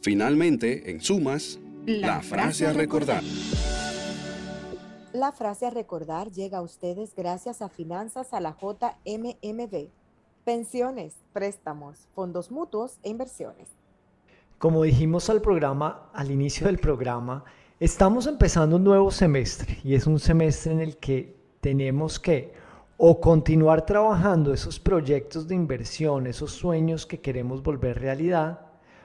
Finalmente, en sumas, la frase a recordar. La frase a recordar llega a ustedes gracias a Finanzas a la JMMB. Pensiones, préstamos, fondos mutuos e inversiones. Como dijimos al inicio del programa, estamos empezando un nuevo semestre y es un semestre en el que tenemos que o continuar trabajando esos proyectos de inversión, esos sueños que queremos volver realidad,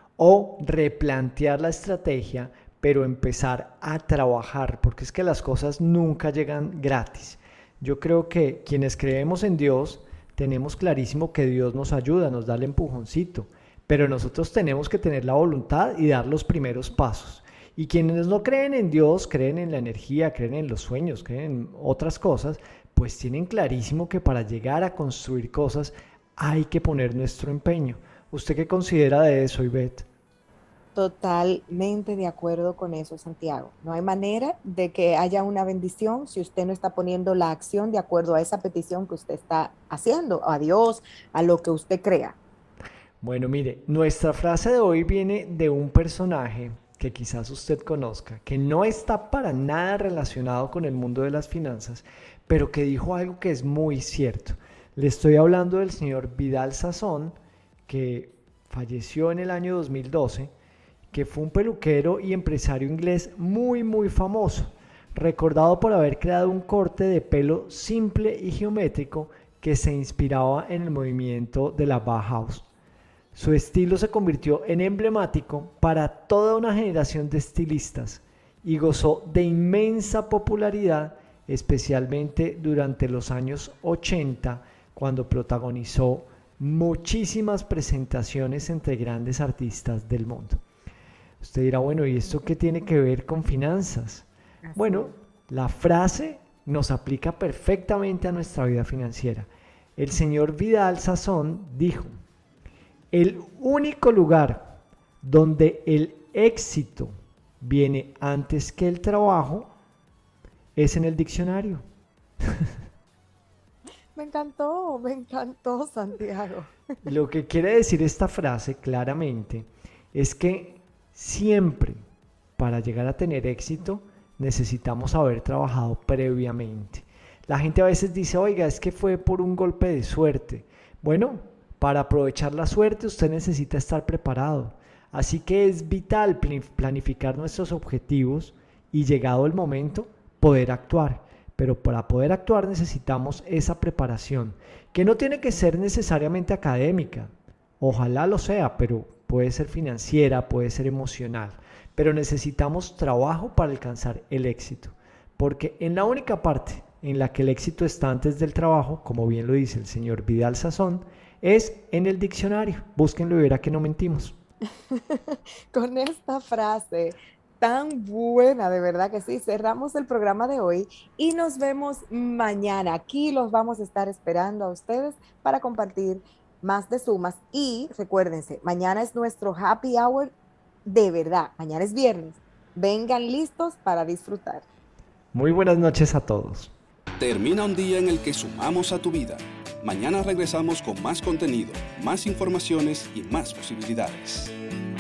o replantear la estrategia, pero empezar a trabajar, porque es que las cosas nunca llegan gratis. Yo creo que quienes creemos en Dios, tenemos clarísimo que Dios nos ayuda, nos da el empujoncito, pero nosotros tenemos que tener la voluntad y dar los primeros pasos. Y quienes no creen en Dios, creen en la energía, creen en los sueños, creen en otras cosas, pues tienen clarísimo que para llegar a construir cosas hay que poner nuestro empeño. ¿Usted qué considera de eso, Ivette? Totalmente de acuerdo con eso, Santiago. No hay manera de que haya una bendición si usted no está poniendo la acción de acuerdo a esa petición que usted está haciendo, a Dios, a lo que usted crea. Bueno, mire, nuestra frase de hoy viene de un personaje que quizás usted conozca, que no está para nada relacionado con el mundo de las finanzas, pero que dijo algo que es muy cierto. Le estoy hablando del señor Vidal Sassoon, que falleció en el año 2012, que fue un peluquero y empresario inglés muy famoso, recordado por haber creado un corte de pelo simple y geométrico que se inspiraba en el movimiento de la Bauhaus. Su estilo se convirtió en emblemático para toda una generación de estilistas y gozó de inmensa popularidad, especialmente durante los años 80, cuando protagonizó muchísimas presentaciones entre grandes artistas del mundo. Usted dirá, bueno, ¿y esto qué tiene que ver con finanzas? Bueno, la frase nos aplica perfectamente a nuestra vida financiera. El señor Vidal Sassoon dijo: el único lugar donde el éxito viene antes que el trabajo es en el diccionario. Me encantó, Santiago. Lo que quiere decir esta frase claramente es que siempre para llegar a tener éxito necesitamos haber trabajado previamente. La gente a veces dice, oiga, es que fue por un golpe de suerte. Bueno, para aprovechar la suerte usted necesita estar preparado. Así que es vital planificar nuestros objetivos y llegado el momento poder actuar. Pero para poder actuar necesitamos esa preparación, que no tiene que ser necesariamente académica. Ojalá lo sea, pero puede ser financiera, puede ser emocional. Pero necesitamos trabajo para alcanzar el éxito. Porque en la única parte en la que el éxito está antes del trabajo, como bien lo dice el señor Vidal Sassoon, es en el diccionario. Búsquenlo y verá que no mentimos. Con esta frase tan buena, de verdad que sí, cerramos el programa de hoy y nos vemos mañana. Aquí los vamos a estar esperando a ustedes para compartir más de sumas. Y recuérdense, mañana es nuestro happy hour de verdad. Mañana es viernes. Vengan listos para disfrutar. Muy buenas noches a todos. Termina un día en el que sumamos a tu vida. Mañana regresamos con más contenido, más informaciones y más posibilidades.